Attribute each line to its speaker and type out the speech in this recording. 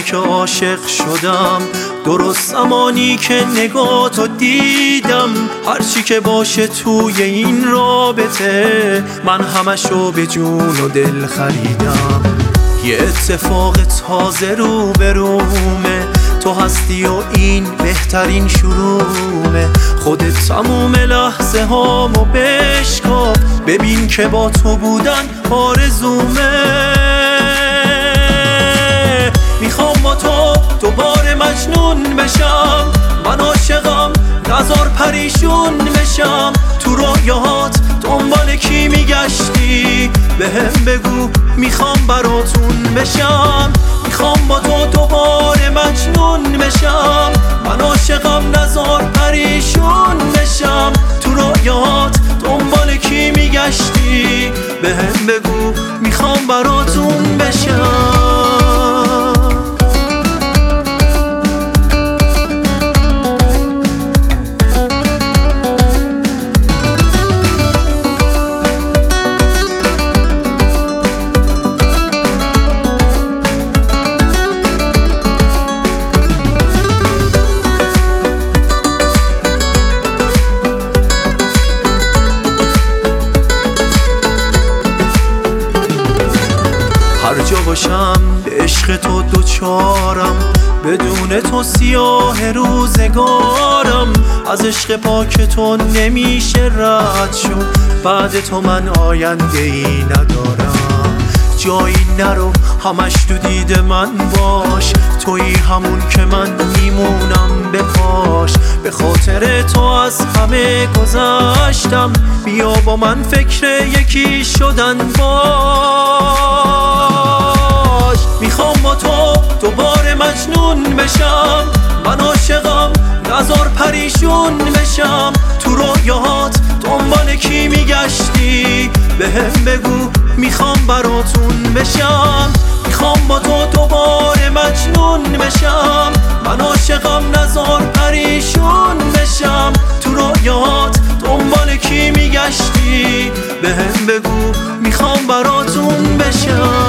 Speaker 1: که عاشق شدم، درست زمانی که نگاهتو دیدم. هرچی که باشه توی این رابطه، من همشو به جون و دل خریدم. یه اتفاق تازه رو به رومه، تو هستی و این بهترین شروعه. خودت تموم لحظه هامو بشکاف، ببین که با تو بودن آرزومه. میخوام با تو دوباره مجنون بشم، من عاشقم نزار پریشون بشم. تو رویاهات دنبال کی میگشتی؟ بهم بگو میخوام براتون بشم. میخوام با تو دوباره مجنون بشم، من عاشقم نزار پریشون بشم. تو رویاهات دنبال کی میگشتی؟ بهم بگو میخوام براتون بشم. هر جا باشم به عشق تو دوچارم، بدون تو سیاه روزگارم. از عشق پاک تو نمیشه رد شد، بعد تو من آینده ای ندارم. جایی نرو همش تو دید من باش، تویی همون که من میمونم به پاش. به خاطر تو از همه گذشتم، بیا با من فکر یکی شدن باش. میخوام با تو دوباره مجنون بشم، من عاشقم نزار پریشون بشم. تو رویاهات دنبال کی میگشتی؟ بهم بگو میخوام براتون بشم. میخوام با تو دوباره مجنون بشم، من عاشقم نزار پریشون بشم. تو رویاهات دنبال کی میگشتی؟ بهم بگو میخوام براتون بشم.